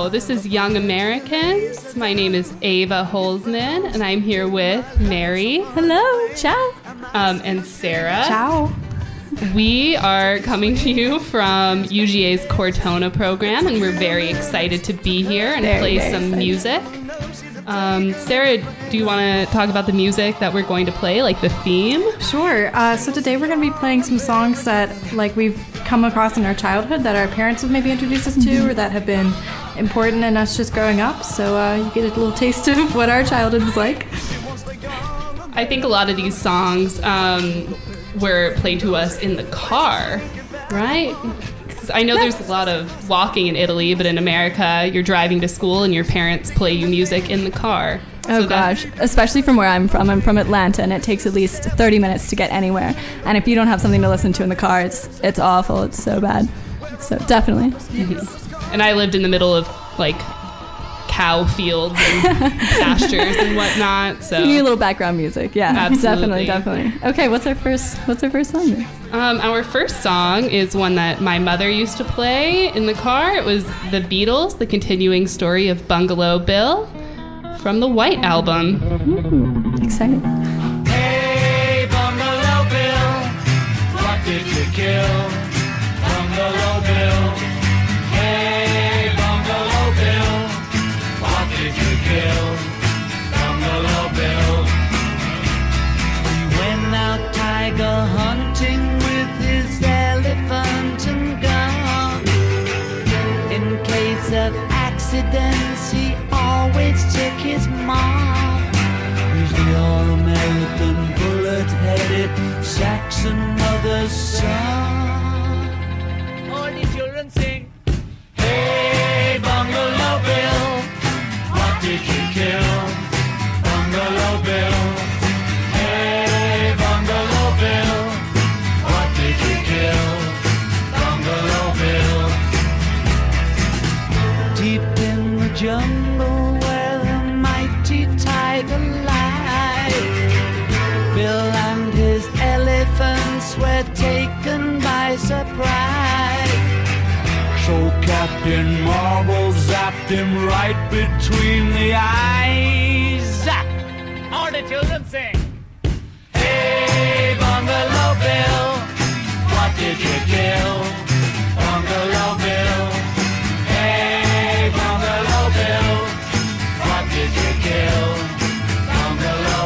So this is Young Americans. My name is Ava Holzman, and I'm here with Mary. Hello. Ciao. And Sarah. Ciao. We are coming to you from UGA's Cortona program, and we're very excited to be here and play some music. Sarah, do you want to talk about the music that we're going to play, like the theme? Sure. So today we're going to be playing some songs that we've come across in our childhood that our parents have maybe introduced us to or that have been important in us just growing up. So you get a little taste of what our childhood was like. I think a lot of these songs were played to us in the car, right? I know there's a lot of walking in Italy, but in America, you're driving to school and your parents play you music in the car. Oh, gosh. Especially from where I'm from. I'm from Atlanta, and it takes at least 30 minutes to get anywhere. And if you don't have something to listen to in the car, it's awful. It's so bad. So definitely. Mm-hmm. And I lived in the middle of, cow fields and pastures and whatnot. So you need a little background music. Yeah, absolutely. Definitely. Okay, what's our first song? Our first song is one that my mother used to play in the car. It was the Beatles, The Continuing Story of Bungalow Bill, from the White Album. Exciting. Hey, Bungalow Bill, what did you kill? Bungalow Bill. Hey, Bungalow Bill, what did you kill? Bungalow Bill. He went out tiger hunting with his elephant and gun. In case of accidents, he always took his mom. He's the all-American bullet-headed Saxon mother's son. All the children sing. Hey, Bungalow Bill, what did you kill? Bungalow Bill. Hey, Bungalow Bill, what did you kill? Bungalow Bill. Deep in the jungle where the mighty tiger lies, Bill and his elephants were taken by surprise. So Captain Marvel zapped him right between the eyes. All the children sing. Hey, Bungalow Bill, what did you kill? Bungalow Bill. Hey, Bungalow Bill, what did you kill? Bungalow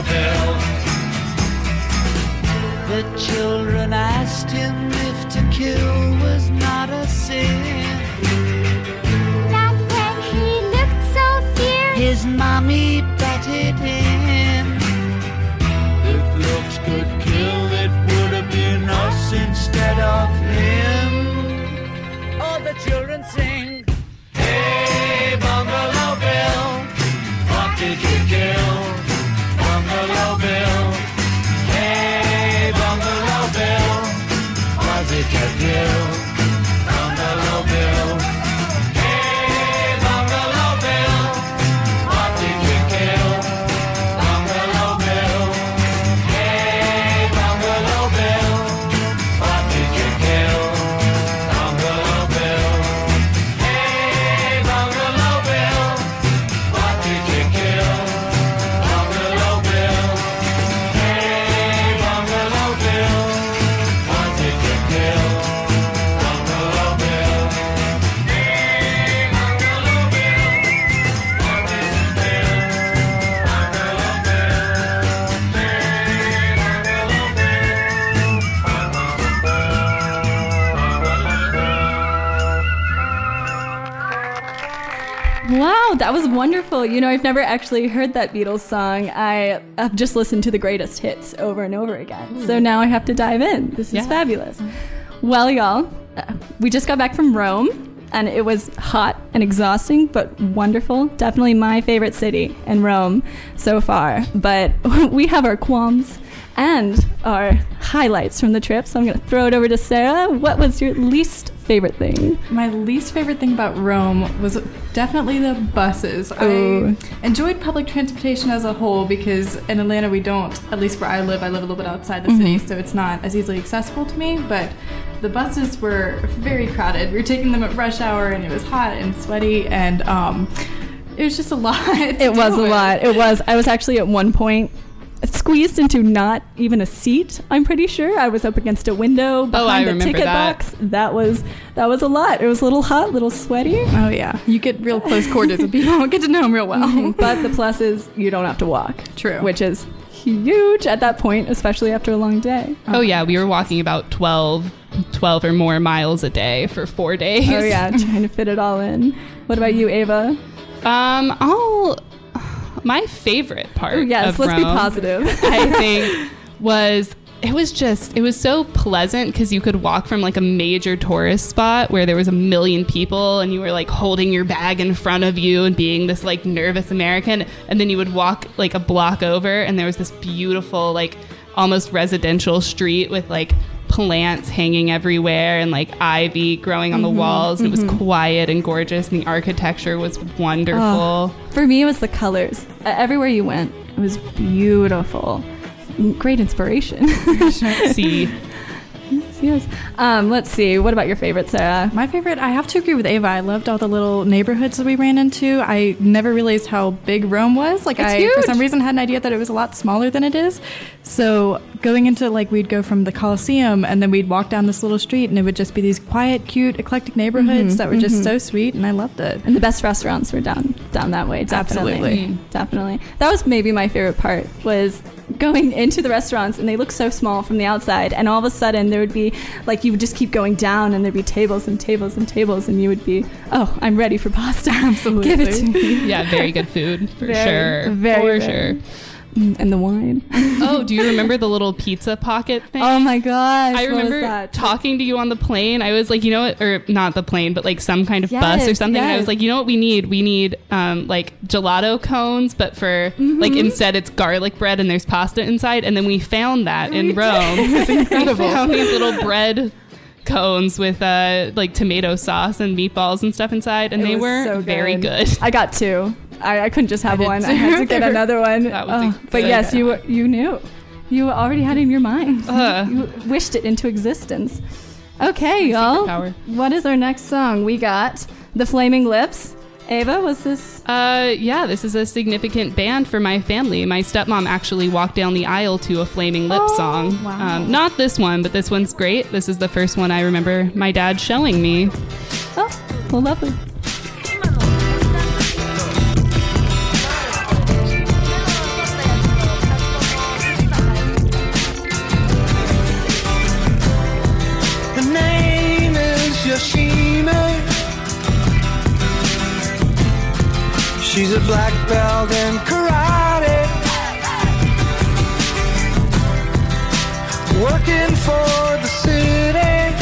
Bill. The children asked him if to kill was not a sin. Not when he looked so fierce. His mommy butted in. If looks could kill, it would have been us instead of him. All the children sing. Hey, Bungalow Bill, what did you kill? Bungalow Bill. Hey, Bungalow Bill, was it your kill? Bungalow Bill. Hey, Bungalow Bill, what did you kill? Bungalow Bill. Hey, Bungalow Bill, what did you kill? Bungalow Bill. Hey, Bungalow Bill, what did you kill? Bungalow Bill. Hey, Bungalow Bill, what did you kill? Bungalow Bill. Hey, Bungalow Bill, what did you kill? Bungalow Bill. Wow, that was wonderful. I've never actually heard that Beatles song. I have just listened to the greatest hits over and over again. So now I have to dive in. This is fabulous. Well, y'all, we just got back from Rome, and it was hot and exhausting, but wonderful. Definitely my favorite city in Rome so far. But we have our qualms and our highlights from the trip. So I'm going to throw it over to Sarah. What was your least favorite thing? My least favorite thing about Rome was definitely the buses. Ooh. I enjoyed public transportation as a whole because in Atlanta we don't, at least where I live a little bit outside the city, so it's not as easily accessible to me, but the buses were very crowded. We were taking them at rush hour and it was hot and sweaty and it was just a lot. It was a lot. It was. I was actually at one point squeezed into not even a seat. I'm pretty sure I was up against a window behind the ticket box. That was a lot. It was a little hot, a little sweaty. Oh yeah, you get real close quarters with people. Get to know them real well. But the plus is you don't have to walk. True. Which is huge at that point, especially after a long day. Oh yeah, we were walking about 12 or more miles a day for 4 days. Oh yeah, trying to fit it all in. What about you, Ava? My favorite part of let's Rome, be positive. I think it was so pleasant because you could walk from like a major tourist spot where there was a million people and you were like holding your bag in front of you and being this like nervous American, and then you would walk like a block over and there was this beautiful like almost residential street with like plants hanging everywhere and like ivy growing on the walls, and it was quiet and gorgeous and the architecture was wonderful. For me, it was the colors. Everywhere you went, it was beautiful. Great inspiration. See, yes. Let's see. What about your favorite, Sarah? My favorite, I have to agree with Ava. I loved all the little neighborhoods that we ran into. I never realized how big Rome was. Like, It's huge. for some reason, had an idea that it was a lot smaller than it is. So going into, like, we'd go from the Colosseum and then we'd walk down this little street and it would just be these quiet, cute, eclectic neighborhoods that were just so sweet, and I loved it. And the best restaurants were down that way. Definitely. Absolutely. Definitely. That was maybe my favorite part, was going into the restaurants, and they look so small from the outside, and all of a sudden there would be like, you would just keep going down and there'd be tables and tables and tables, and you would be, oh, I'm ready for pasta. Absolutely. Give it to me. yeah, very good food for sure. Very, for very. sure. And the wine. Oh, do you remember the little pizza pocket thing? Oh my gosh. I what was remember that? talking to you on the plane. I was like, you know what, or not the plane, but like some kind of bus or Yes, something. And I yes. was like, you know what we need? We need like gelato cones, but for like instead it's garlic bread and there's pasta inside. And then we found that in Rome. It was incredible. We found these little bread cones with like tomato sauce and meatballs and stuff inside, and It they was were so very good. I got two. I couldn't just have did one. too. I had to get another one. That was But good. yes, you knew. You already had it in your mind. Uh. You wished it into existence. Okay, y'all. Power. What is our next song? We got The Flaming Lips. Ava, was this? Yeah, this is a significant band for my family. My stepmom actually walked down the aisle to a Flaming Lips song. wow. Not this one, but this one's great. This is the first one I remember my dad showing me. Oh, well, lovely. Her name is Yoshime. She's a black belt in karate, working for the city.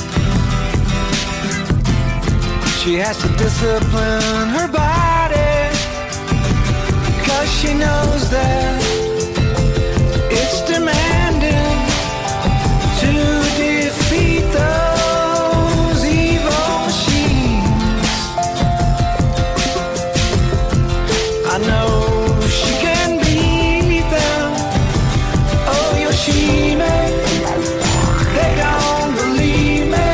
She has to discipline her body, 'cause she knows that it's demanding to defeat those evil machines. I know she can beat them. Oh, Yoshime, they don't believe me,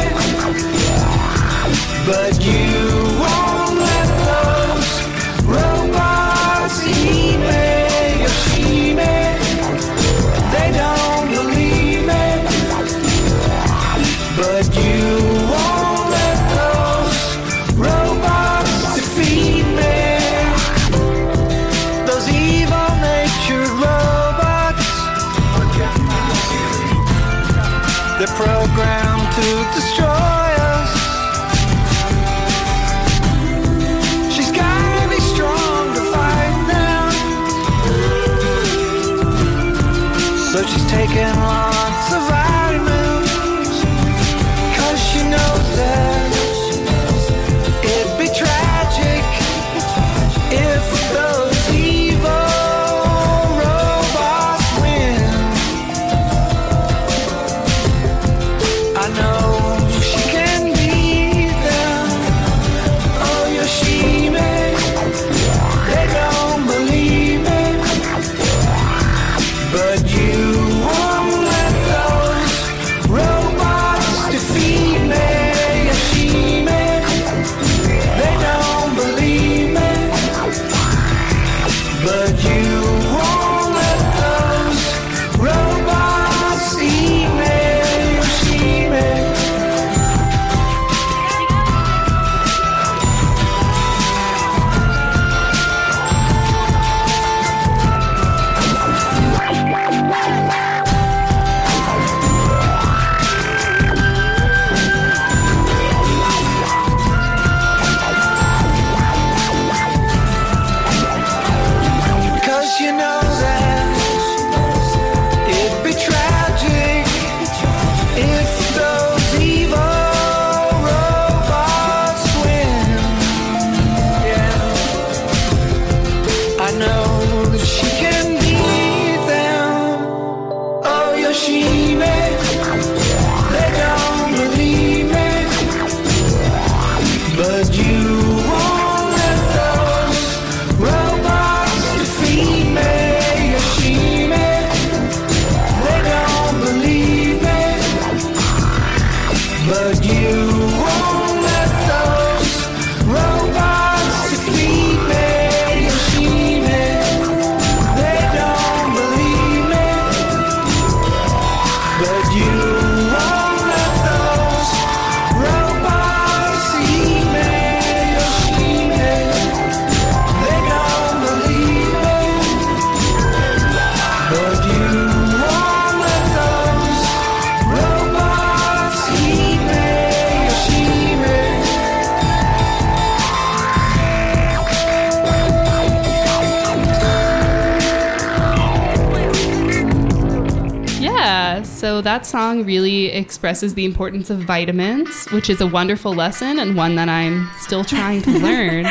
but you won't let those robots eat me. Yoshime, they don't believe me, but you won't let those robots defeat me. Those evil natured robots, they're programmed to destroy us. She's gotta be strong to fight them, so she's taking lots of vitamins, 'cause she knows that it'd be tragic if those evil robots win. I know she can beat but you won't let those robots eat me, see me. You know that it'd be tragic if those evil robots win. Yeah, I know that she can beat them. Oh, Yoshime, they don't believe me, but you won't let those robots defeat me, Yoshime. They don't believe me, but you won't let those robots defeat me, Yoshime. They don't believe me, but you won't let those robots eat me, Yoshime. They don't believe me, but you won't let those robots eat me, Yoshime. Yeah, so that song really expresses the importance of vitamins, which is a wonderful lesson and one that I'm still trying to learn.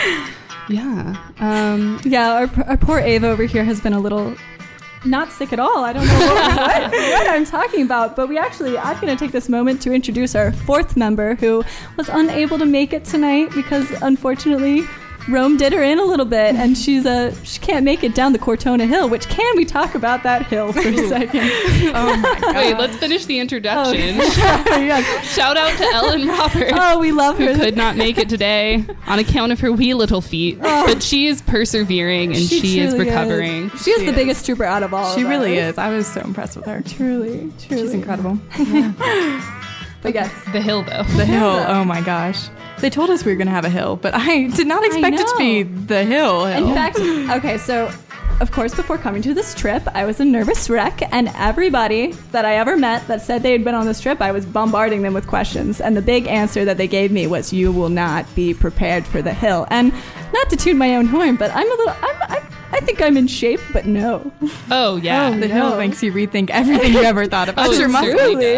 Yeah. Yeah, our poor Ava over here has been a little not sick at all. I don't know what I'm talking about, but I'm going to take this moment to introduce our fourth member who was unable to make it tonight because unfortunately Rome did her in a little bit, and she can't make it down the Cortona Hill, which can we talk about that hill for a second? Oh my god. Wait, let's finish the introduction. Yes. Shout out to Ellen Roberts. Oh, we love her. Who could not make it today on account of her wee little feet. But she is persevering and she is truly recovering. She is the biggest trooper out of all She of really us. is. I was so impressed with her. Truly. She's incredible. But yes. The hill, though. The hill. Oh my gosh. They told us we were going to have a hill, but I did not expect it to be the hill. In fact, okay, so of course, before coming to this trip, I was a nervous wreck, and everybody that I ever met that said they had been on this trip, I was bombarding them with questions. And the big answer that they gave me was, "You will not be prepared for the hill." And not to toot my own horn, but I think I'm in shape, but no. Oh, yeah. The hill makes you rethink everything you ever thought about your muscles.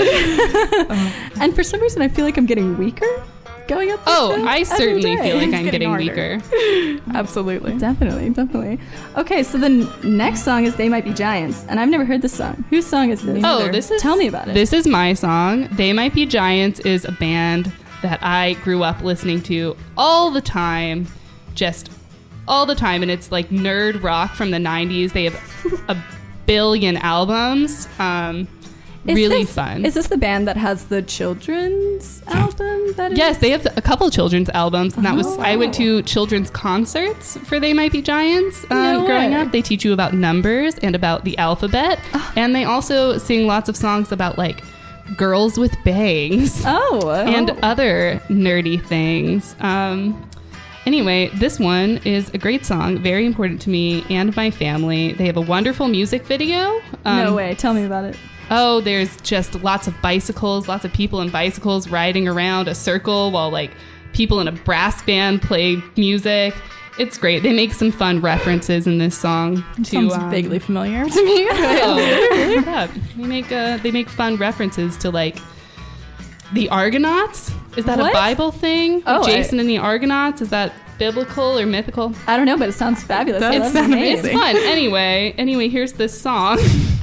And for some reason, I feel like I'm getting weaker going up this hill I every certainly day. feel like It's I'm getting getting harder. weaker. Absolutely. Definitely. Okay, so the next song is They Might Be Giants, and I've never heard this song. Whose song is this? Oh, this is... Tell me about it. This is my song. They Might Be Giants is a band that I grew up listening to all the time. Just all the time. And it's like nerd rock from the 90s. They have a billion albums. Really fun. Is this the band that has the children's album? Yes, they have a couple children's albums, and that was I went to children's concerts for They Might Be Giants No growing way. up. They teach you about numbers and about the alphabet, and they also sing lots of songs about like girls with bangs and other nerdy things. Anyway, this one is a great song, very important to me and my family. They have a wonderful music video. No way. Tell me about it. Oh, there's just lots of bicycles, lots of people in bicycles riding around a circle while like people in a brass band play music. It's great. They make some fun references in this song. Sounds vaguely familiar to me. Yeah. They make fun references to like the Argonauts. Is that What? a Bible thing? Oh, Jason and the Argonauts. Is that biblical or mythical? I don't know, but it sounds fabulous. I It love sounds the name. It's fun. Anyway, here's this song.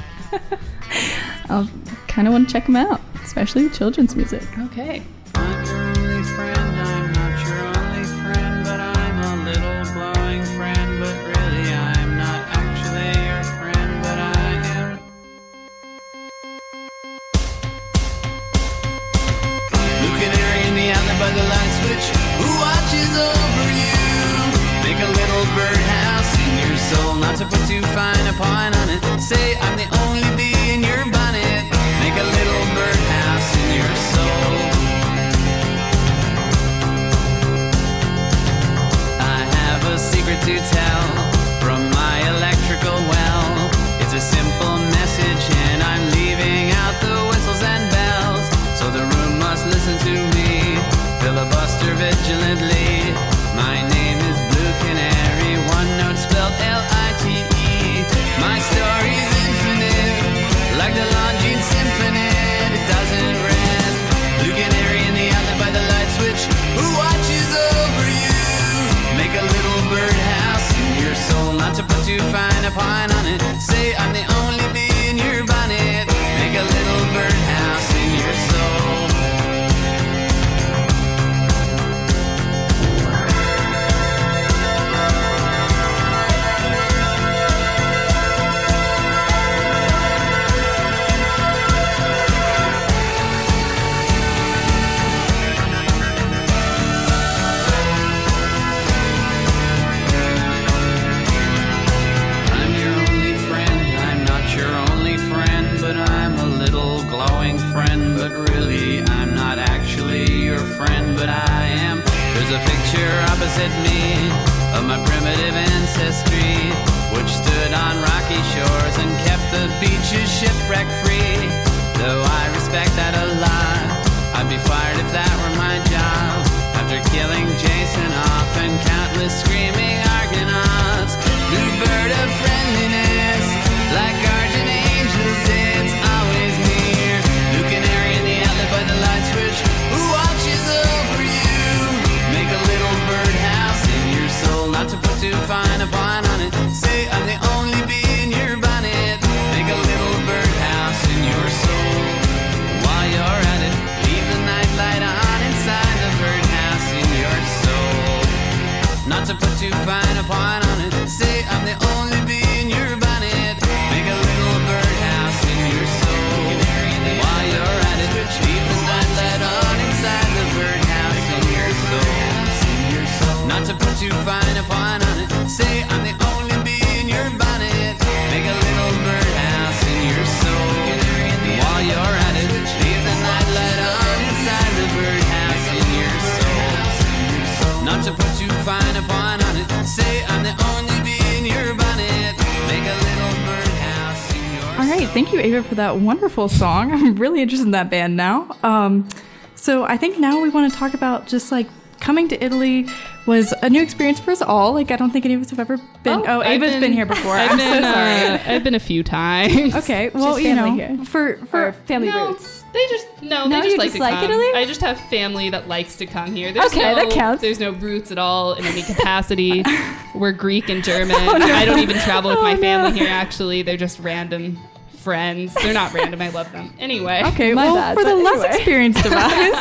I'll kind of want to check them out, especially children's music. Okay. I'm your only friend, I'm not your only friend, but I'm a little glowing friend, but really I'm not actually your friend, but I am. Blue canary in the alley by the light switch, who watches over you? Make a little birdhouse in your soul, not not to put too fine a point on it. Say I'm the only bee in your bonnet. Make a little birdhouse in your soul. I have a secret to tell from my electrical well. It's a simple message and I'm leaving out the whistles and bells. So the room must listen to me, filibuster vigilantly. My name is Blue Canary, one note spelled L-I-T-E. My story's infinite, like the Longines Symphony. It doesn't rest. Blue Canary in the outlet by the light switch. Who watches over you? Make a little birdhouse in your soul, not to put too fine a point on it. Say I'm the only bee in your bonnet. Make a little birdhouse in your soul. There's a picture opposite me of my primitive ancestry, which stood on rocky shores and kept the beaches shipwreck free. Though I respect that a lot, I'd be fired if that were my job. After killing Jason off and countless screaming Argonauts, blue bird of friendliness, like guardian angels, it's always near. Blue canary in the outlet by the light switch, who watches over you? Make a little birdhouse in your soul, not to put too fine a point on it. Say I'm the only bee in your bonnet. Make a little birdhouse in your soul. While you're at it, leave the night light on inside the birdhouse in your soul. Not to put too fine a point on it. Say I'm the only bee in your bonnet. Make a little birdhouse in your soul. While you're at it, leave the night light on inside the birdhouse in your soul. Not to put too fine a point on it. Say I'm the only bee in your bonnet. Make a little birdhouse in your soul. While you're at it, leave the night light on inside the birdhouse in your soul. Not to put too fine a point on it. Say I'm the only bee in your bonnet. Make a little birdhouse in your soul. All right, thank you, Ava, for that wonderful song. I'm really interested in that band now. So I think now we want to talk about just like coming to Italy was a new experience for us all. Like, I don't think any of us have ever been. Oh, Ava's been here before. I'm so sorry. I've been a few times. Okay, well, you know, here. for family No, roots. they just you like just to like come. Italy? I just have family that likes to come here. There's Okay, that counts. There's no roots at all in any capacity. We're Greek and German. I don't even travel with my family here. Actually, they're just random friends. They're not random. I love them. Anyway. Okay, My well, bad, for the but less anyway. experienced of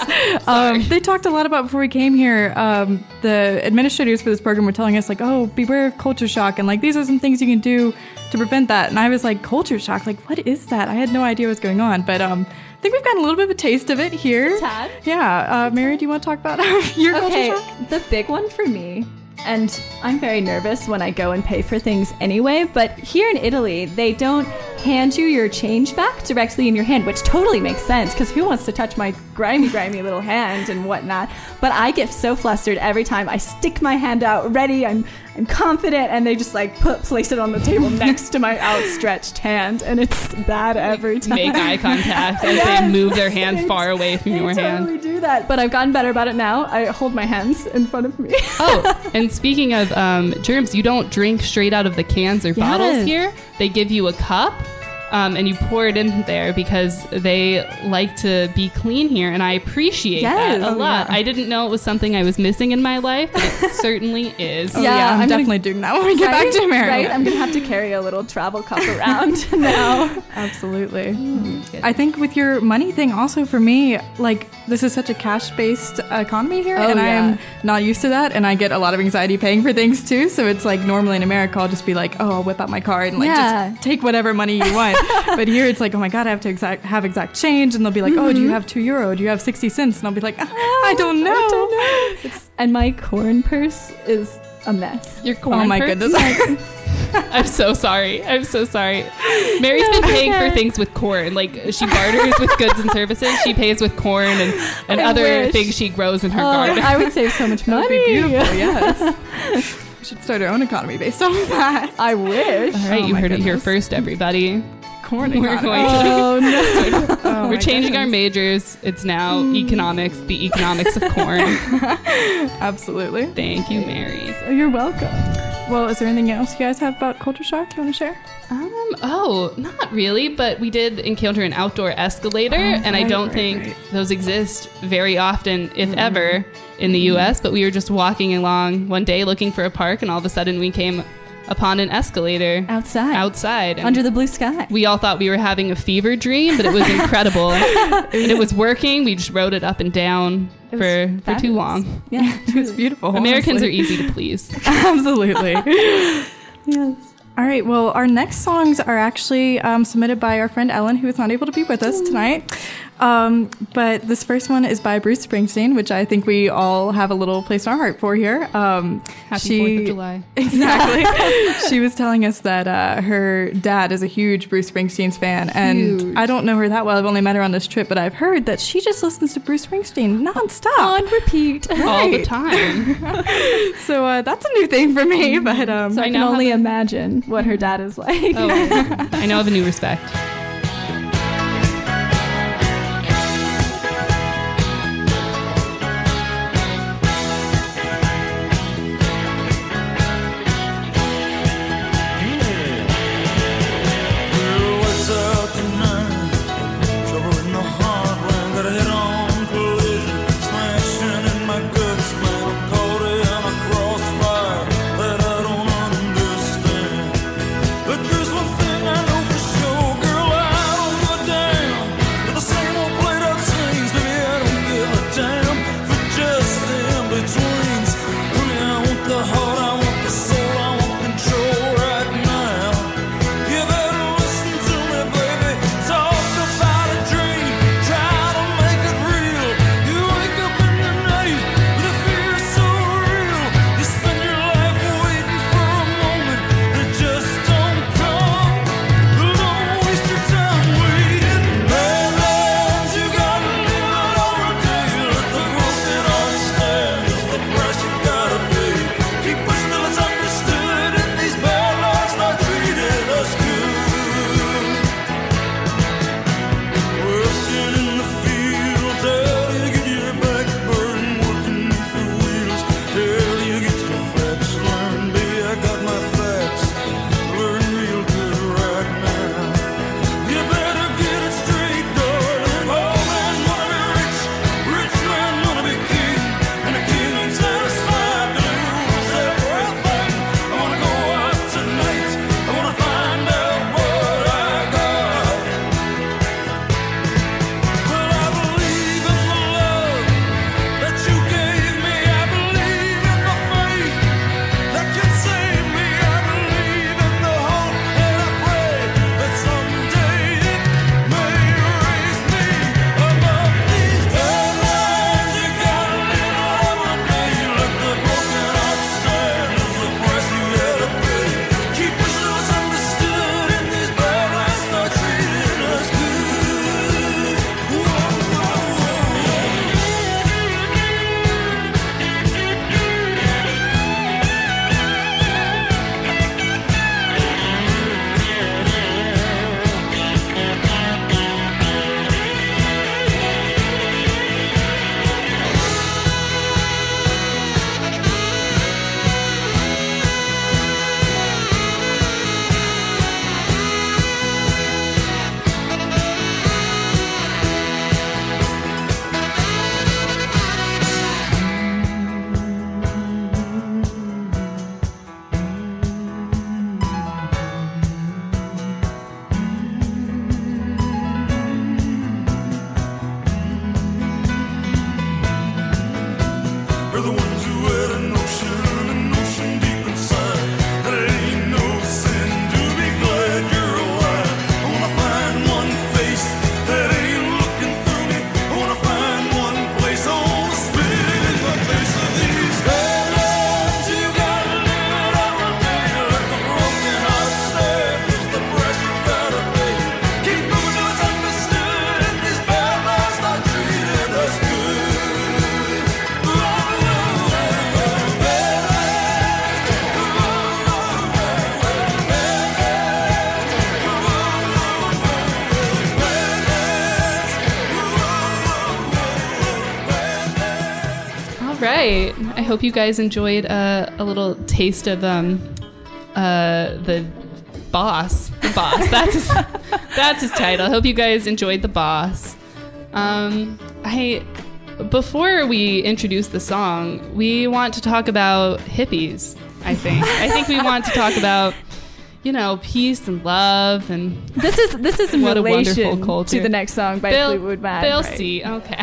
us, they talked a lot about before we came here. The administrators for this program were telling us, like, oh, beware of culture shock, and like these are some things you can do to prevent that. And I was like, culture shock? Like, what is that? I had no idea what's going on, but I think we've gotten a little bit of a taste of it here. Tad. Yeah, Mary, do you want to talk about your Okay, culture shock? the big one for me, and I'm very nervous when I go and pay for things anyway, but here in Italy, they don't hand you your change back directly in your hand, which totally makes sense, because who wants to touch my grimy little hand and whatnot? But I get so flustered every time I stick my hand out ready, I'm confident, and they just like place it on the table next to my outstretched hand, and it's bad every time. Make eye contact as Yes. they move their hand far away from your They hand. totally do that, but I've gotten better about it now. I hold my hands in front of me. Oh, and speaking of germs, you don't drink straight out of the cans or bottles Yes. here. They give you a cup, and you pour it in there because they like to be clean here, and I appreciate Yes. that a Oh, lot. yeah. I didn't know it was something I was missing in my life, but it certainly is. Oh, Yeah, yeah, I'm I'm gonna- definitely doing that when we get back to America. Right? I'm gonna have to carry a little travel cup around now. Absolutely. I think with your money thing, also for me, like this is such a cash-based economy here, Oh, and I yeah. am not used to that, and I get a lot of anxiety paying for things too. So it's like normally in America, I'll just be like, oh, I'll whip out my card and like Yeah. just take whatever money you want. But here it's like, oh my god, I have to have exact change, and they'll be like, oh, do you have €2? Do you have 60 cents? And I'll be like, I don't know. And my corn purse is a mess. Your corn Oh my purse? goodness. I'm so sorry. Mary's been paying for things with corn. Like, she barters with goods and services. She pays with corn and other wish. things she grows in her garden. I would save so much money. That'd be beautiful, yes. We should start our own economy based on that. I wish. All right, Oh you my heard it here goodness. first, everybody. Corn We're economy. going to. Oh no. Oh, We're my changing our goodness. majors. It's now economics, the economics of corn. Absolutely. Thank you, Mary. You're welcome. Well, is there anything else you guys have about culture shock you want to share? Not really, but we did encounter an outdoor escalator, and I don't think those exist very often, if ever, in the U.S., but we were just walking along one day looking for a park, and all of a sudden we came upon an escalator outside. And Under the blue sky. we all thought we were having a fever dream, but it was incredible. And it was working. We just rode it up and down for too fabulous. long. Yeah. It was beautiful. Americans are honestly. easy to please. Absolutely. Yes. All right. Well, our next songs are actually submitted by our friend Ellen, who is not able to be with us tonight. But this first one is by Bruce Springsteen, which I think we all have a little place in our heart for here. Happy 4th of July. Exactly. She was telling us that her dad is a huge Bruce Springsteen's fan. And Huge. I don't know her that well. I've only met her on this trip, but I've heard that she just listens to Bruce Springsteen nonstop. On repeat. All the Right. time. So that's a new thing for me. But So I can now only have imagine what her dad is like. Oh, I now have a new respect. What's up tonight? Trouble in the heartland, got a head-on collision, smashing in my guts, man. I'm caught in a crossfire that I don't understand. But there's one thing I know for sure, girl, right. I hope you guys enjoyed a little taste of the boss. The boss. That's his title. I hope you guys enjoyed the boss. Before we introduce the song, we want to talk about hippies. I think we want to talk about, peace and love, and this is in what a relation wonderful culture to the next song by Fleetwood Mac. They'll right? see. Okay.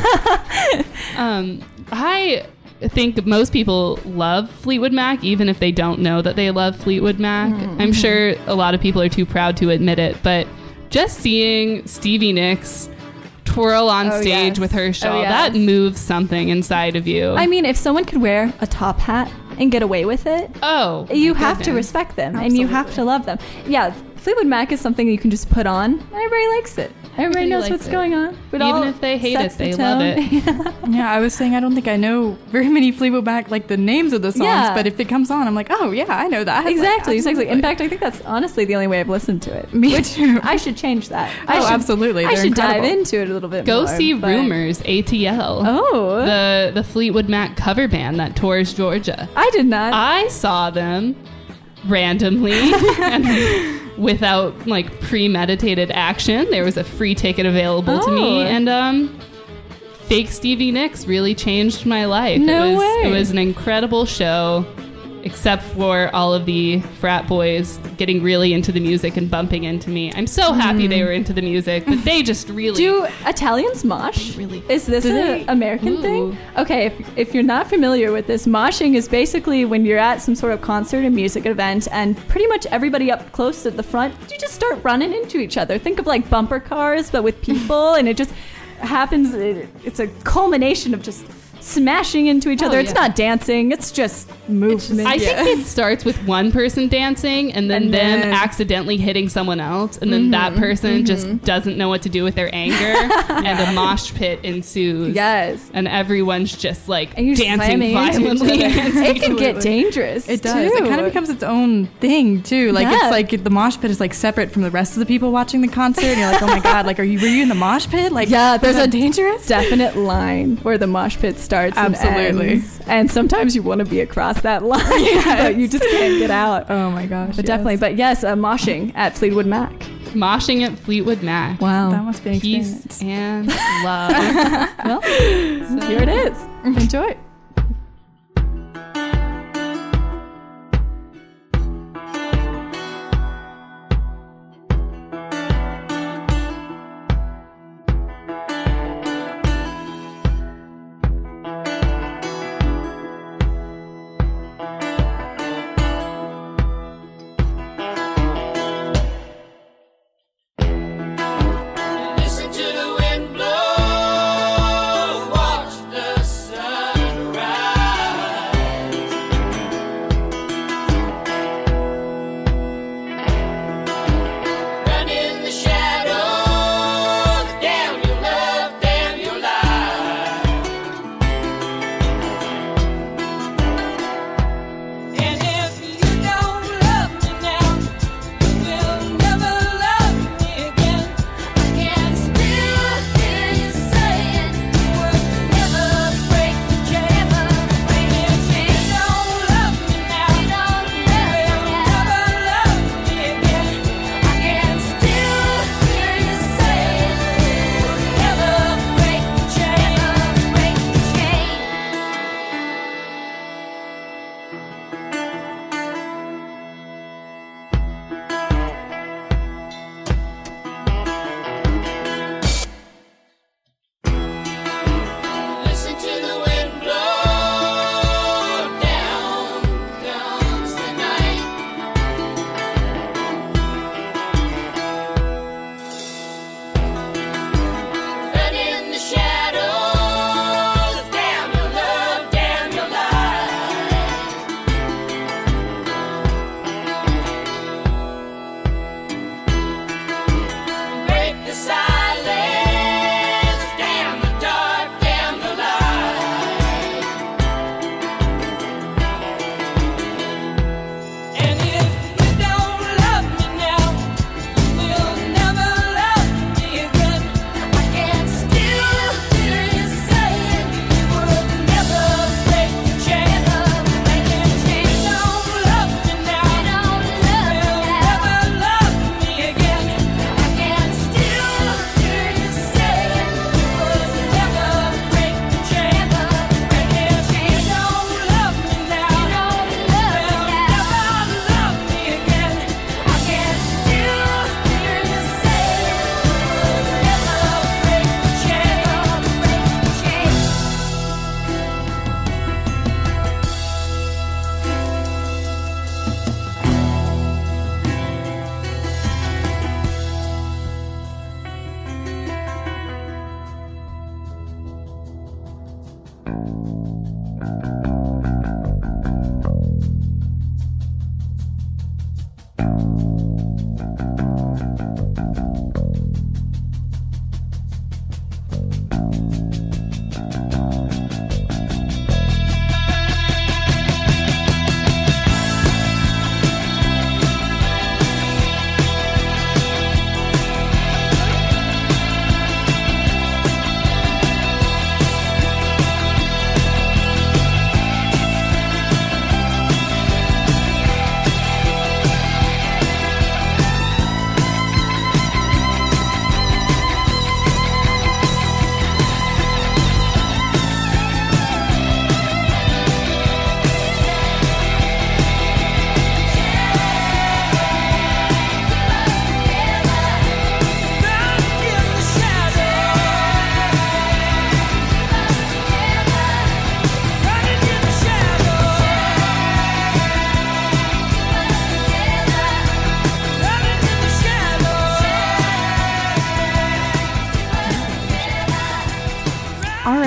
I think most people love Fleetwood Mac, even if they don't know that they love Fleetwood Mac. I'm sure a lot of people are too proud to admit it, but just seeing Stevie Nicks twirl on stage with her shawl, that moves something inside of you. I mean, if someone could wear a top hat and get away with it, you have to respect them. Absolutely. And you have to love them. Yeah, Fleetwood Mac is something you can just put on and everybody likes it. Everybody knows what's going on. Even if they hate it, they love it. Yeah, I was saying I don't think I know very many Fleetwood Mac, like the names of the songs, but if it comes on, I'm like, oh yeah, I know that. Exactly. Like, In fact, I think that's honestly the only way I've listened to it. Me too. I should change that. Absolutely. I They're should dive incredible. into it a little bit Go more. see Rumors, ATL. Oh. The Fleetwood Mac cover band that tours Georgia. I did not. I saw them randomly and without premeditated action. There was a free ticket available to me, and fake Stevie Nicks really changed my life. It was an incredible show, except for all of the frat boys getting really into the music and bumping into me. I'm so happy they were into the music, but they just really... Do Italians mosh? Really? Is this an American thing? Okay, if you're not familiar with this, moshing is basically when you're at some sort of concert or music event and pretty much everybody up close at the front, you just start running into each other. Think of like bumper cars, but with people, and it just happens. It's a culmination of just smashing into each other. It's not dancing. It's just movement. I think it starts with one person dancing and then them accidentally hitting someone else, and then that person just doesn't know what to do with their anger, and a mosh pit ensues. Yes. And everyone's just And you're dancing slamming into each violently. other. It can get dangerous. It does. too. It kind of becomes its own thing too. Like Yeah. it's like the mosh pit is like separate from the rest of the people watching the concert. And you're like, oh my god, like were you in the mosh pit? Like there's is a that dangerous. definite line where the mosh pit starts Absolutely. and ends. And sometimes you want to be across that line, but you just can't get out. Oh my gosh. But definitely. But yes, moshing at Fleetwood Mac. Moshing at Fleetwood Mac. Wow. That must be an Peace experience. and love. Well, here it is. Enjoy. Listen to the wind blow, watch the sun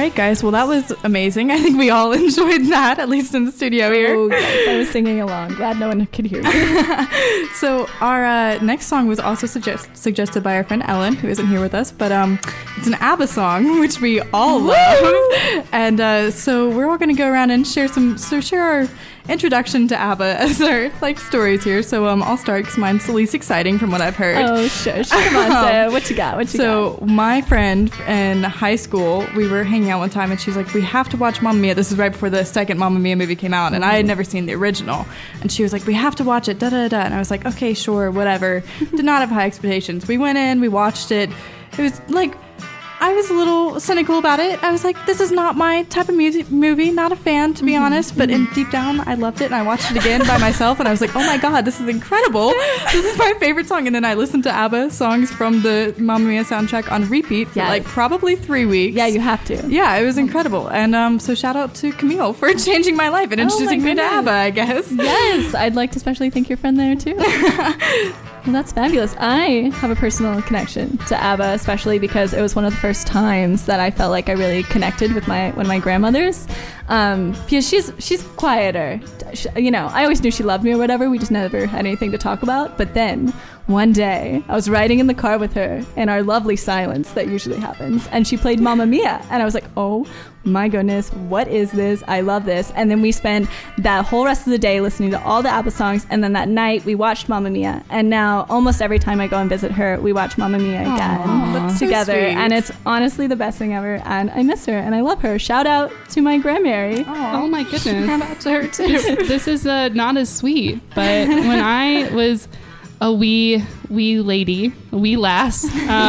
right, guys. Well, that was amazing. I think we all enjoyed that, at least in the studio here. Oh, yes, I was singing along. Glad no one could hear me. So our next song was also suggested by our friend Ellen, who isn't here with us, but it's an ABBA song, which we all love. And so we're all going to go around and share our introduction to ABBA as our stories here. So I'll start because mine's the least exciting from what I've heard. Oh, shush. Come on, Sarah. What you got? So my friend in high school, we were hanging out one time and she's like, we have to watch Mamma Mia. This is right before the second Mamma Mia movie came out and I had never seen the original. And she was like, we have to watch it, da-da-da. And I was like, okay, sure, whatever. Did not have high expectations. We went in, we watched it. It was like, I was a little cynical about it. I was like, this is not my type of movie, not a fan, to be honest. But deep down, I loved it, and I watched it again by myself, and I was like, oh my god, this is incredible. This is my favorite song. And then I listened to ABBA songs from the Mamma Mia soundtrack on repeat for probably 3 weeks. Yeah, you have to. Yeah, it was incredible. And so shout out to Camille for changing my life and introducing me to ABBA, I guess. Yes, I'd like to especially thank your friend there, too. Well, that's fabulous. I have a personal connection to ABBA, especially because it was one of the first times that I felt like I really connected with one of my grandmothers. Because she's quieter. I always knew she loved me or whatever. We just never had anything to talk about. But then one day I was riding in the car with her in our lovely silence that usually happens, and she played Mamma Mia, and I was like, oh my goodness, what is this? I love this. And then we spent that whole rest of the day listening to all the ABBA songs, and then that night we watched Mamma Mia, and now almost every time I go and visit her, we watch Mamma Mia again together, so and it's honestly the best thing ever, and I miss her and I love her. Shout out to my grandmary. Oh my goodness. Shout out to her too. This is not as sweet, but when I was a wee lady, a wee lass,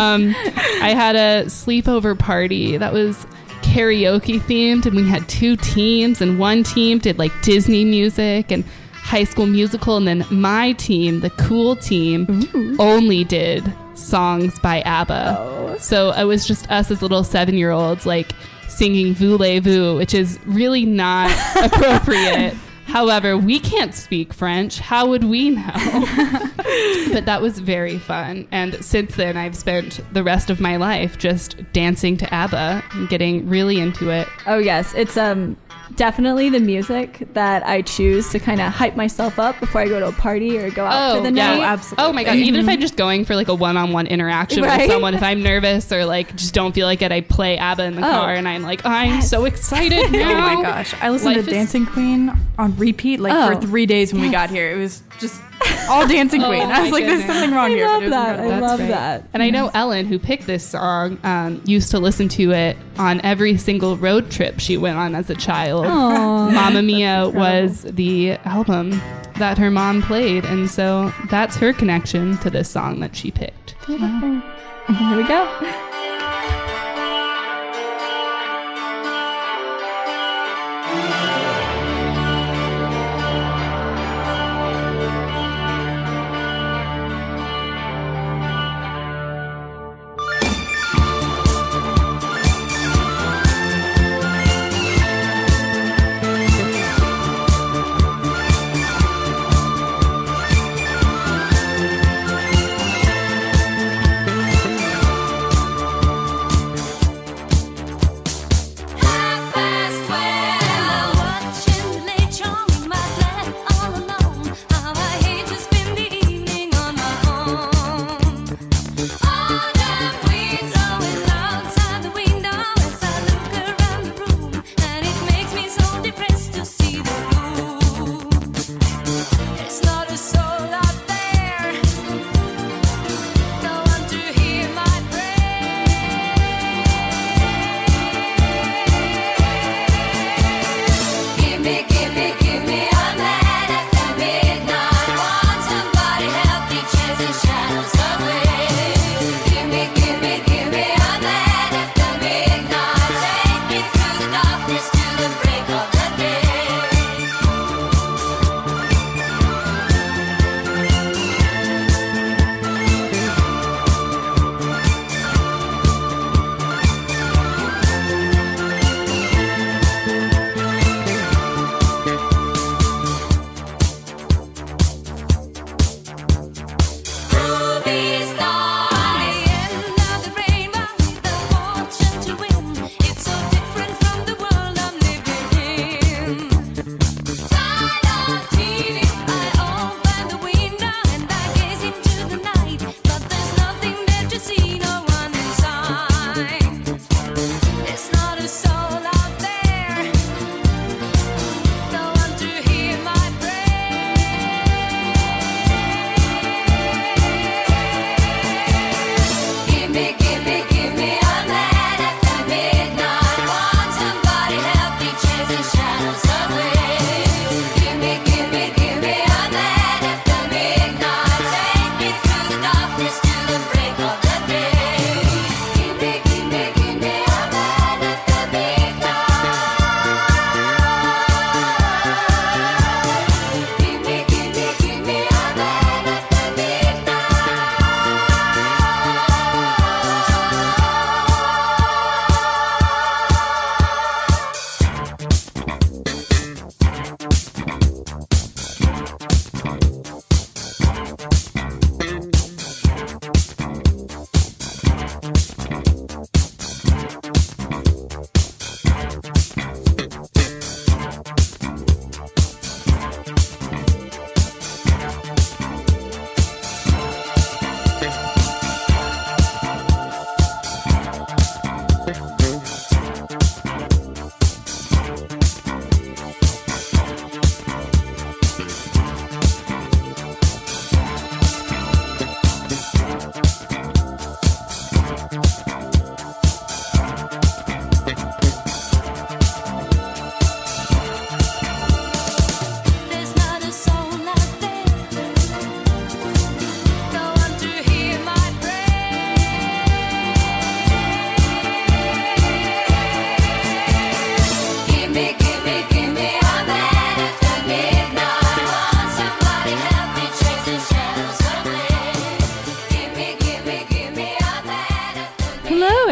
I had a sleepover party that was karaoke themed, and we had 2 teams, and one team did Disney music and High School Musical, and then my team, the cool team, only did songs by ABBA. So it was just us as little 7-year-olds singing Voulez-Vous, which is really not appropriate. However, we can't speak French. How would we know? But that was very fun. And since then, I've spent the rest of my life just dancing to ABBA and getting really into it. Oh, yes. It's definitely the music that I choose to kind of hype myself up before I go to a party or go out for the night. Oh, absolutely. Oh my god, even if I'm just going for a one-on-one interaction with someone, if I'm nervous or just don't feel like it, I play ABBA in the car and I'm I'm so excited now. Oh my gosh, I listened to Dancing Queen on repeat for 3 days when we got here. It was just all Dancing Queen. I was like, there's something wrong here. I love that. And I know Ellen, who picked this song, used to listen to it on every single road trip she went on as a child. Aww, Mamma Mia was the album that her mom played, and so that's her connection to this song that she picked. Here we go.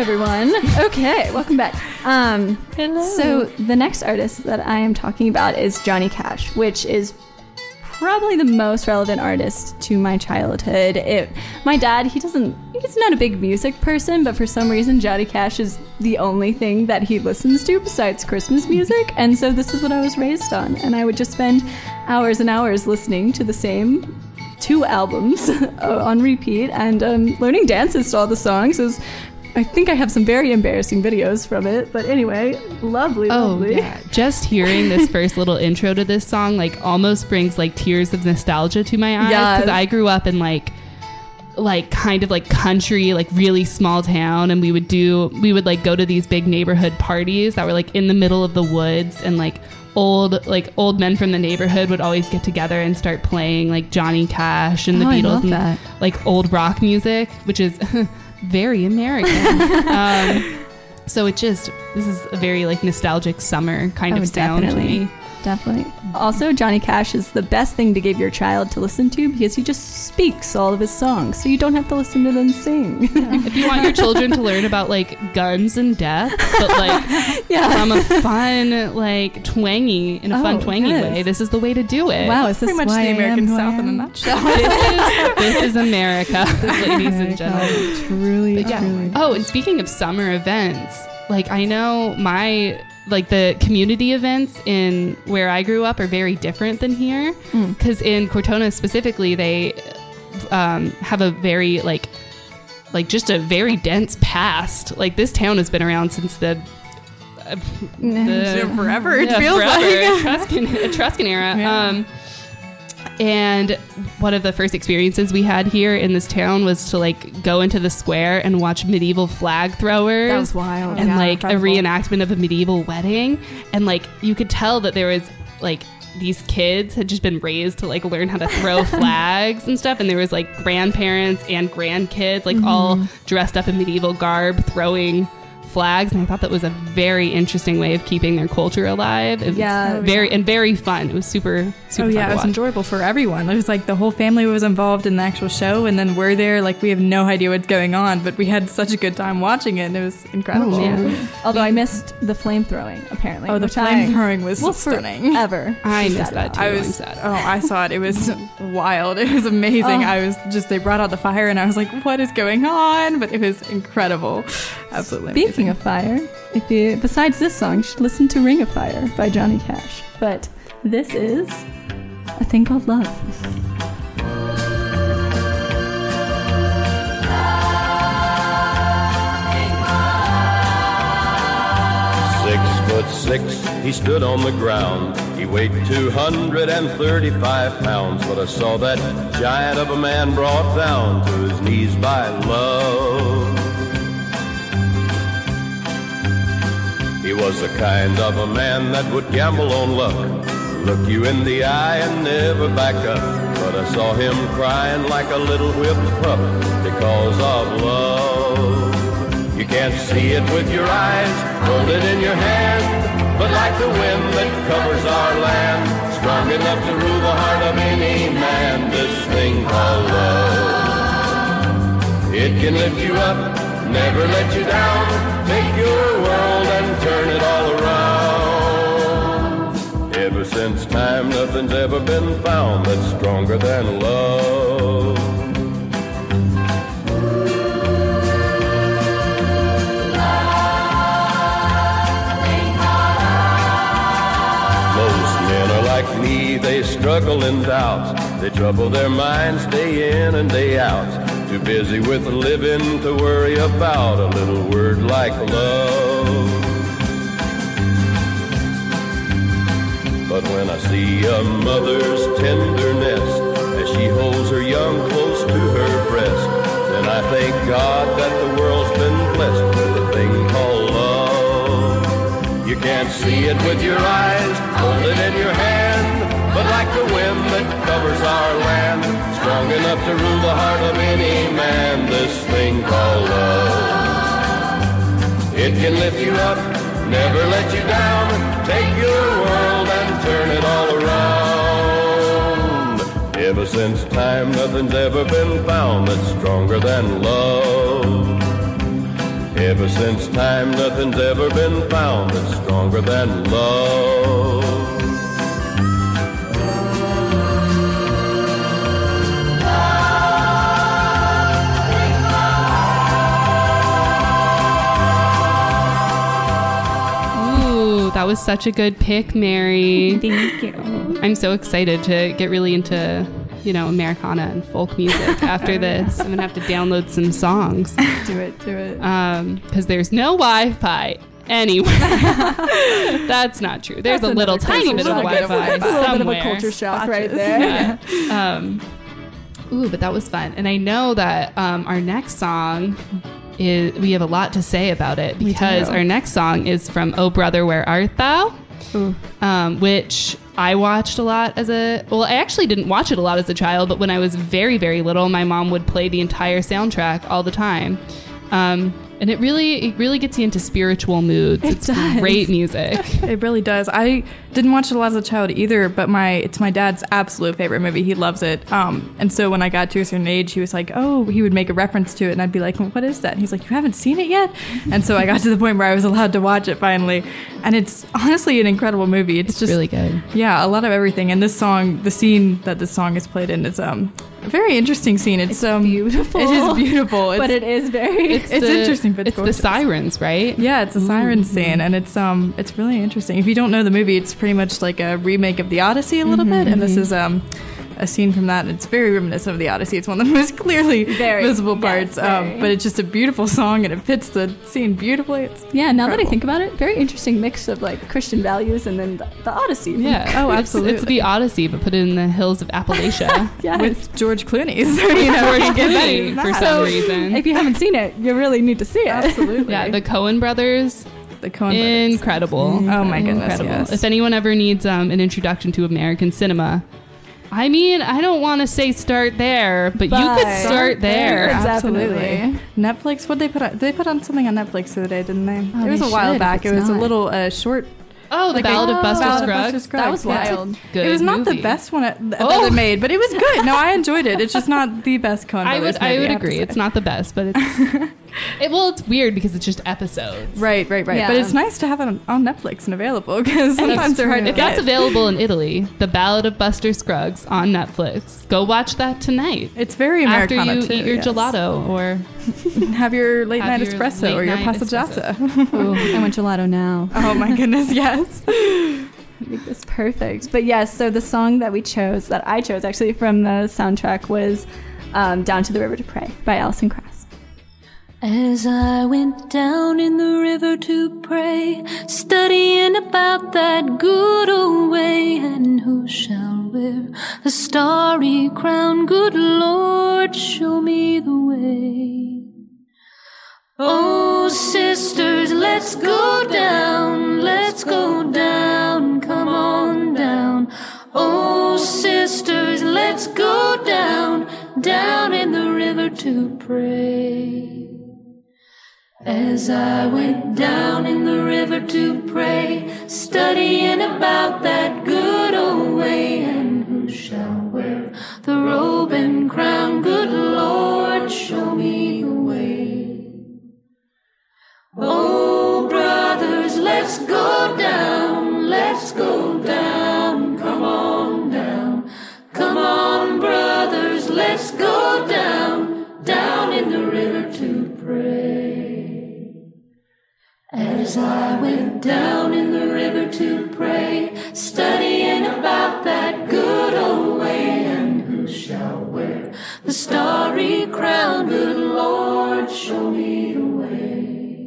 everyone. Okay, welcome back. Hello. So the next artist that I am talking about is Johnny Cash, which is probably the most relevant artist to my childhood. My dad, he's not a big music person, but for some reason Johnny Cash is the only thing that he listens to besides Christmas music, and so this is what I was raised on, and I would just spend hours and hours listening to the same 2 albums on repeat and learning dances to all the songs. I think I have some very embarrassing videos from it, but anyway, lovely. Yeah. Just hearing this first little intro to this song like almost brings like tears of nostalgia to my eyes, because I grew up in like kind of like country, like really small town, and we would like go to these big neighborhood parties that were like in the middle of the woods, and like old men from the neighborhood would always get together and start playing like Johnny Cash and the Beatles and like old rock music, which is very American. So this is a very like nostalgic summer kind of sound to me. Definitely. Also, Johnny Cash is the best thing to give your child to listen to because he just speaks all of his songs, so you don't have to listen to them sing. If you want your children to learn about like guns and death, but like from a fun, like twangy way, this is the way to do it. Wow, is this pretty much why the American I am South in a nutshell? This is America, ladies and gentlemen. Truly. Oh, and speaking of summer events, like I know the community events in where I grew up are very different than here, because in Cortona specifically, they have a very like just a very dense past. Like this town has been around since the forever. It feels like Etruscan era. Yeah. And one of the first experiences we had here in this town was to like go into the square and watch medieval flag throwers. That was wild. And like incredible. a reenactment of a medieval wedding. And like you could tell that there was like these kids had just been raised to like learn how to throw flags and stuff. And there was like grandparents and grandkids like all dressed up in medieval garb throwing flags, and I thought that was a very interesting way of keeping their culture alive. It was very fun. It was super fun to it was watch. enjoyable for everyone. It was like the whole family was involved in the actual show, and then we're there like we have no idea what's going on, but we had such a good time watching it, and it was incredible. Although I missed the flame throwing apparently. The flame throwing was stunning. Forever. I missed that too. I saw it. It was wild. It was amazing. They brought out the fire, and I was like, what is going on? But it was incredible. Absolutely amazing. Speaking of fire, besides this song, you should listen to Ring of Fire by Johnny Cash. But this is A Thing Called Love. 6'6", he stood on the ground. He weighed 235 pounds, but I saw that giant of a man brought down to his knees by love. He was the kind of a man that would gamble on luck, look you in the eye and never back up. But I saw him crying like a little whipped pup because of love. You can't see it with your eyes, hold it in your hand, but like the wind that covers our land, strong enough to rule the heart of any man, this thing called love. It can lift you up, never let you down, take your world and turn it all around. Ever since time, nothing's ever been found that's stronger than love. Most men are like me, they struggle and doubt, they trouble their minds day in and day out. Too busy with living to worry about a little word like love. But when I see a mother's tenderness as she holds her young close to her breast, then I thank God that the world's been blessed with a thing called love. You can't see it with your eyes, hold it in your hand, but like the wind that covers our land, strong enough to rule the heart of any man, this thing called love. It can lift you up, never let you down, take your world and turn it all around. Ever since time, nothing's ever been found that's stronger than love. Ever since time, nothing's ever been found that's stronger than love. That was such a good pick, Mary. Thank you. I'm so excited to get really into, Americana and folk music after this. I'm going to have to download some songs. Do it. Because there's no Wi-Fi anywhere. That's not true. There's a little tiny bit of Wi-Fi That's a little bit of a somewhere. culture shock right there. Yeah. But that was fun. And I know that our next song we have a lot to say about it because our next song is from Oh Brother, Where Art Thou? Which I watched a lot I actually didn't watch it a lot as a child, but when I was very, very little, my mom would play the entire soundtrack all the time. And it really gets you into spiritual moods. It's great music. It really does. I didn't watch it a lot as a child either, but it's my dad's absolute favorite movie. He loves it. And so when I got to a certain age, he was like, oh, he would make a reference to it, and I'd be like, well, what is that? And he's like, you haven't seen it yet? And so I got to the point where I was allowed to watch it finally. And it's honestly an incredible movie. It's just really good. Yeah, a lot of everything. And this song, the scene that this song is played in is a very interesting scene. It's beautiful. It is beautiful. But it is very... It's interesting, but it's the sirens, right? Yeah, it's a siren scene, and it's really interesting. If you don't know the movie, it's pretty much like a remake of The Odyssey a little bit, and this is a scene from that, and it's very reminiscent of The Odyssey. It's one of the most clearly visible parts, but it's just a beautiful song, and it fits the scene beautifully. It's now that I think about it, very interesting mix of like Christian values and then the Odyssey. Yeah. Oh, absolutely. It's The Odyssey, but put it in the hills of Appalachia. Yes. With George Clooney. George Clooney, for some reason. If you haven't seen it, you really need to see it. Absolutely. Yeah, the Coen brothers. Incredible. Oh my goodness. Incredible. Yes. If anyone ever needs an introduction to American cinema, I mean, I don't want to say start there, but you could start there. Absolutely. Netflix, what they put on? They put on something on Netflix the other day, didn't they? It was a while back. It was a little short. Oh, the Ballad of Buster Scruggs. That was wild. Good it was not movie. the best one that they made, but it was good. No, I enjoyed it. It's just not the best Coen Brothers movie, I would agree. It's not the best, but it's it's weird because it's just episodes. Right. Yeah. But it's nice to have it on Netflix and available because sometimes they're hard to If get. that's available in Italy, The Ballad of Buster Scruggs on Netflix, go watch that tonight. It's very after Americana you too, eat your yes. gelato or have your late night your espresso or your late-night passeggiata. Ooh, I want gelato now. Oh my goodness, yes. Make this perfect. But yes, so the song that I chose actually from the soundtrack was Down to the River to Pray by Alison Krauss. As I went down in the river to pray, studying about that good old way, and who shall wear the starry crown? Good Lord, show me the way. Oh, sisters, let's go down, come on down. Oh, sisters, let's go down in the river to pray. As I went down in the river to pray, studying about that good old way, and who shall wear the robe and crown? Good Lord, show me the way. Oh, brothers, let's go down, come on down. Come on, brothers, let's go down in the river to pray. As I went down in the river to pray, studying about that good old way, and who shall wear the starry crown? Good Lord, show me the way.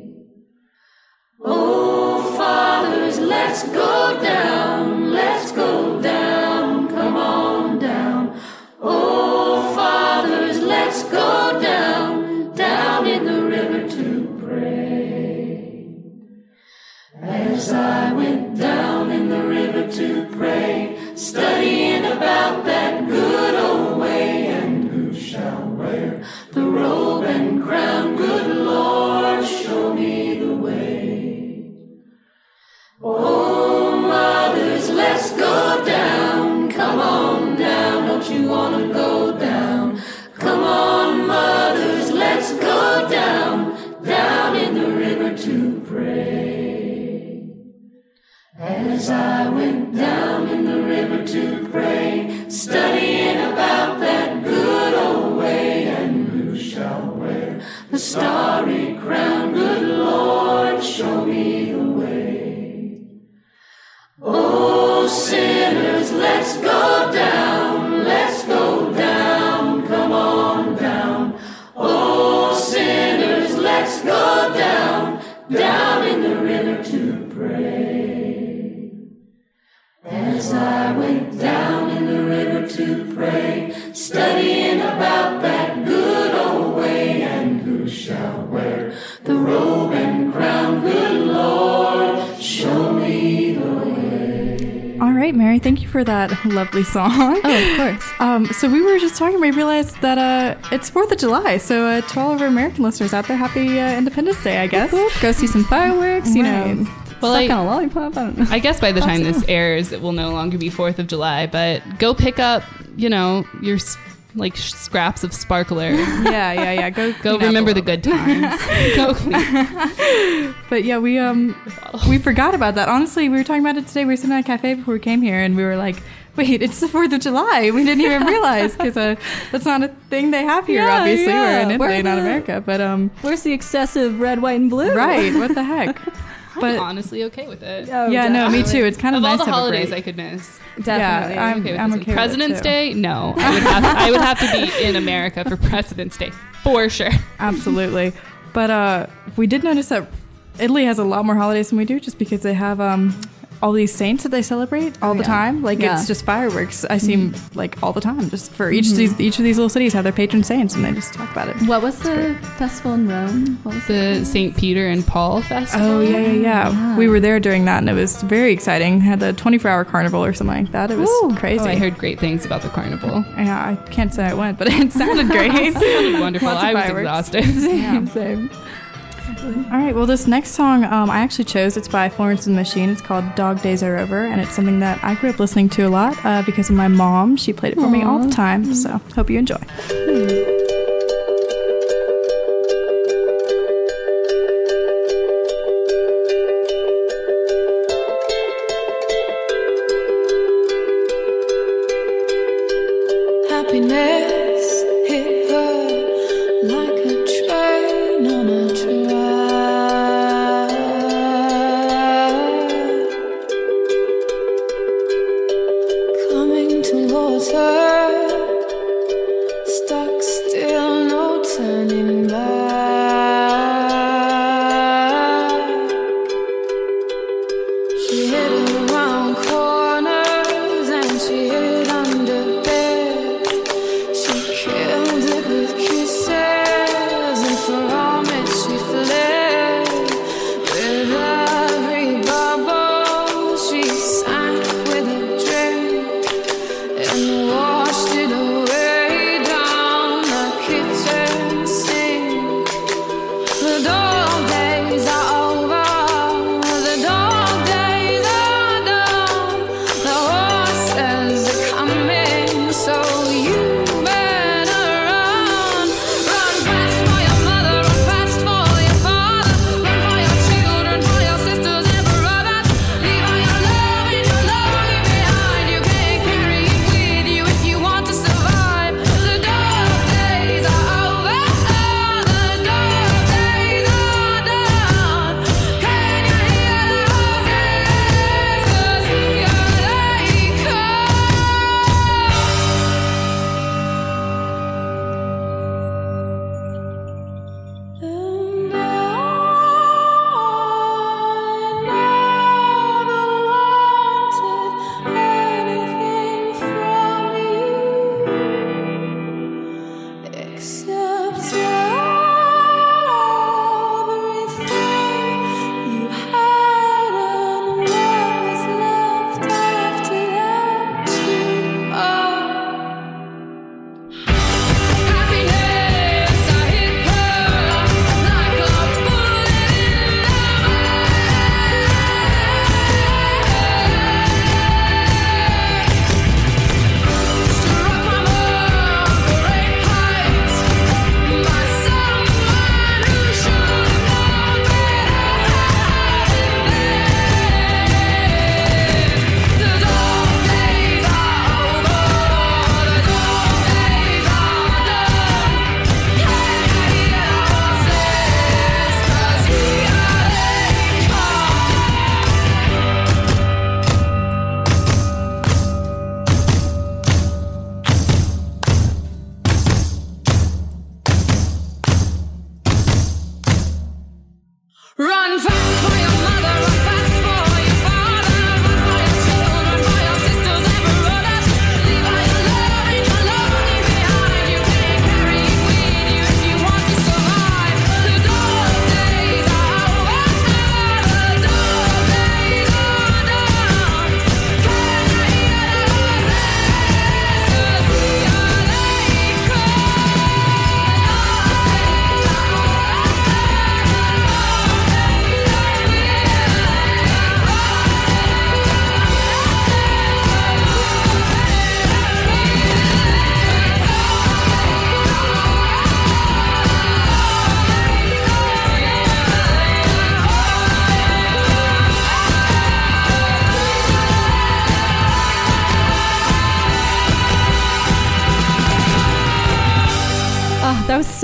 Oh, fathers, let's go down, come on down. Oh, fathers, let's go down in the river to pray. As I went down in the river to pray, studying about that good old way, and who shall wear the robe and crown? Good Lord, show me the way. Oh, mothers, let's go down, come on down, don't you wanna go down? Come on, mothers, let's go down in the river As I went down in the river to pray, studying about that good old way, and who shall wear the starry crown? Good Lord, show me the way. Oh, sinners, let's go down, let's go down, come on down. Oh, sinners, let's go down, down in the river to pray. As I went down in the river to pray, studying about that good old way, and who shall wear the robe and crown? Good Lord, show me the way. All right, Mary, thank you for that lovely song. Oh, of course. So we were just talking, we realized that it's 4th of July, so to all of our American listeners out there, happy Independence Day, I guess. Go see some fireworks, you know. Well, Suck on a lollipop. I don't know. I guess by the time this airs, it will no longer be 4th of July, but go pick up, you know, your scraps of sparkler. Yeah. Go remember the good times. Go clean. But yeah, we forgot about that. Honestly, we were talking about it today. We were sitting at a cafe before we came here, and we were like, wait, it's the 4th of July. We didn't even realize, because that's not a thing they have here, obviously. We're in Italy, not America. But where's the excessive red, white, and blue? Right, what the heck? I'm honestly okay with it. Oh, yeah, no, me too. It's kind of nice all the to have a holidays break. I could miss. Definitely. Yeah, I'm okay with it, President's too. Day? No. I would have to be in America for President's Day. For sure. Absolutely. But we did notice that Italy has a lot more holidays than we do, just because they have all these saints that they celebrate all the time. Like, it's just fireworks. I see like all the time, just for each of these little cities have their patron saints, and they just talk about it. What was the festival in Rome? What was The St. Peter and Paul Festival. Oh, yeah. We were there during that, and it was very exciting. Had the 24-hour carnival or something like that. It was crazy. Oh, I heard great things about the carnival. Yeah, I can't say I went, but it sounded great. It sounded wonderful. Lots of I was fireworks. exhausted. Same. All right, well, this next song I actually chose. It's by Florence and the Machine. It's called Dog Days Are Over, and it's something that I grew up listening to a lot because of my mom. She played it for me all the time, so hope you enjoy. Happiness hit her like a train on a track. Coming towards her, stuck still, no turning back. She hid around corners and she hid under beds. She killed it with kisses.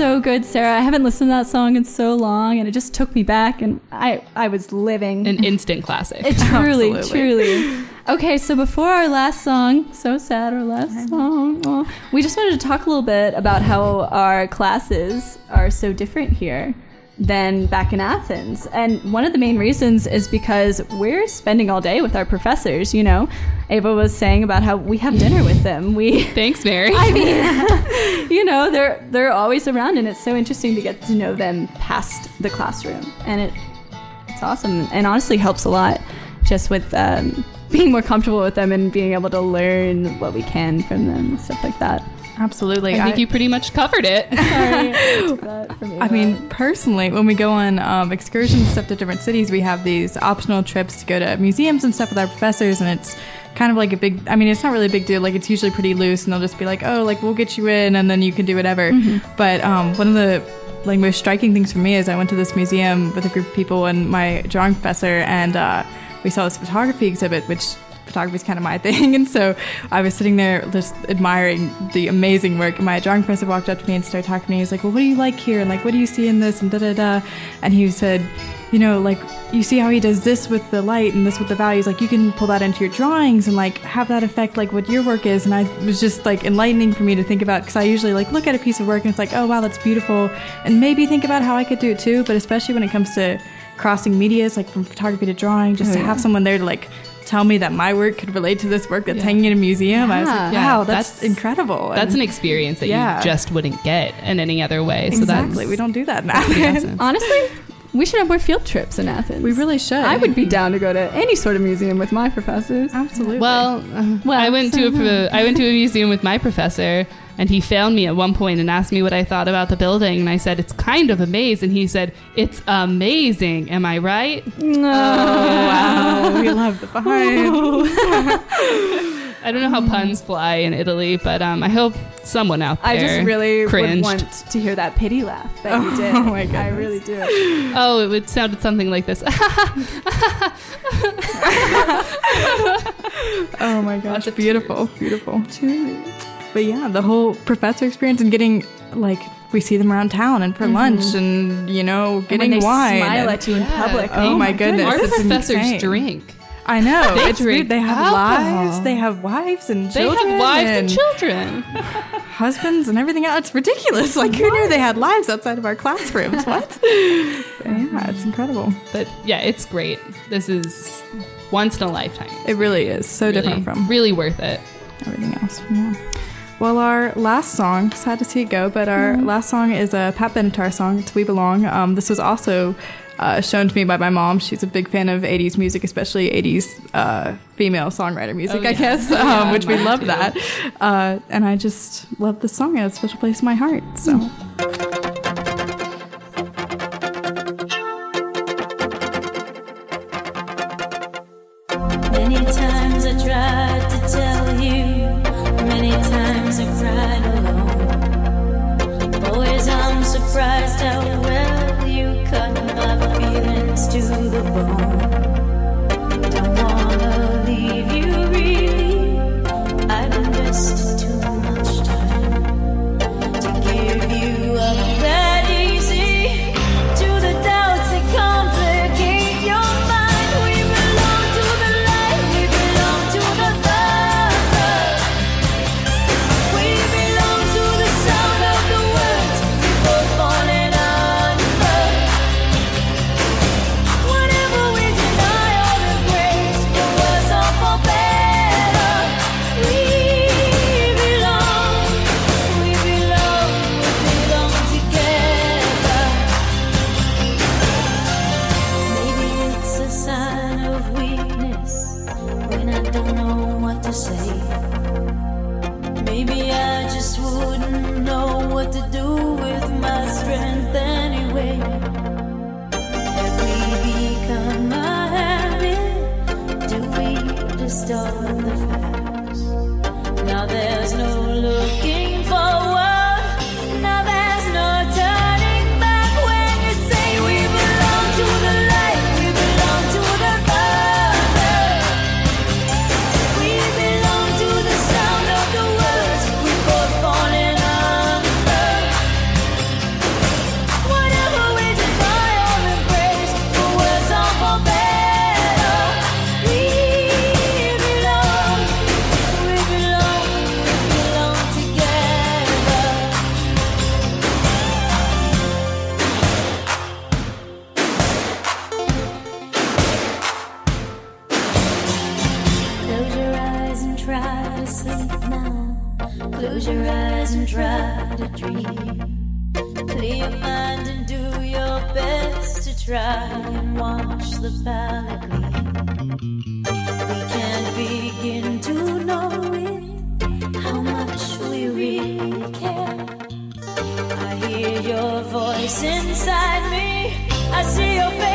so good, Sarah. I haven't listened to that song in so long, and it just took me back, and I was living. An instant classic. It truly, Absolutely. truly. Okay, so before our last song, so sad, our last song, well, we just wanted to talk a little bit about how our classes are so different here than back in Athens. And one of the main reasons is because we're spending all day with our professors, you know. Ava was saying about how we have dinner with them. Thanks, Mary. I mean, you know, they're always around, and it's so interesting to get to know them past the classroom. And it's awesome, and honestly helps a lot just with being more comfortable with them and being able to learn what we can from them and stuff like that. Absolutely. I think you pretty much covered it. I mean, personally, when we go on excursions and stuff to different cities, we have these optional trips to go to museums and stuff with our professors, and it's kind of like a big, I mean, it's not really a big deal. Like, it's usually pretty loose, and they'll just be like, oh, like, we'll get you in, and then you can do whatever. But one of the most striking things for me is I went to this museum with a group of people and my drawing professor, and we saw this photography exhibit, which photography is kind of my thing, and so I was sitting there just admiring the amazing work, and my drawing professor walked up to me and started talking to me. He was like, well, what do you like here, and like, what do you see in this, and da-da-da, and he said, you know, like, you see how he does this with the light and this with the values, like, you can pull that into your drawings and like have that affect like what your work is. And I was just like enlightening for me to think about, because I usually like look at a piece of work and it's like, oh wow, that's beautiful, and maybe think about how I could do it too. But especially when it comes to crossing medias, like from photography to drawing, just to have someone there to like tell me that my work could relate to this work that's hanging in a museum. I was like, wow, that's incredible. That's an experience that you just wouldn't get in any other way. So exactly. We don't do that in Athens. Honestly, we should have more field trips in Athens. We really should. I would be down to go to any sort of museum with my professors. Absolutely. Well, I went to a museum with my professor, and he failed me at one point and asked me what I thought about the building, and I said, it's kind of amazing. And he said, it's amazing. Am I right? No. Wow. We love the puns. I don't know how puns fly in Italy, but I hope someone out there I just really cringed. would want to hear that pity laugh that you did. Oh my goodness. I really do. Oh, it sounded something like this. Oh my gosh, beautiful, beautiful. But yeah, the whole professor experience and getting, like, we see them around town and for lunch and, you know, getting when they wine. smile at you in public. Oh my goodness. Our it's professors insane. drink. I know. They it's drink weird. They have alcohol. lives. They have wives and They children. have wives and children. husbands and everything else. It's ridiculous. Like, who knew they had lives outside of our classrooms? What? But yeah, it's incredible. But yeah, it's great. This is once in a lifetime. It really is. So different from really worth it. everything else. Yeah. Well, our last song, sad to see it go, but our last song is a Pat Benatar song. It's We Belong. This was also shown to me by my mom. She's a big fan of 80s music, especially 80s female songwriter music, I guess, which we love that. And I just love the song. It has a special place in my heart. So. Many times I tried to tell you, many times I cried alone. Always I'm surprised how well you cut my feelings to the bone. Don't wanna leave you really, I've invested too much time to give you up that easy to the doubts that complicate your mind. We belong to the light, we belong to the dark. We belong to the sound of the words before falling under. Whatever we try and wash the palate clean. We can't begin to know it, how much we really care. I hear your voice inside me, I see your face.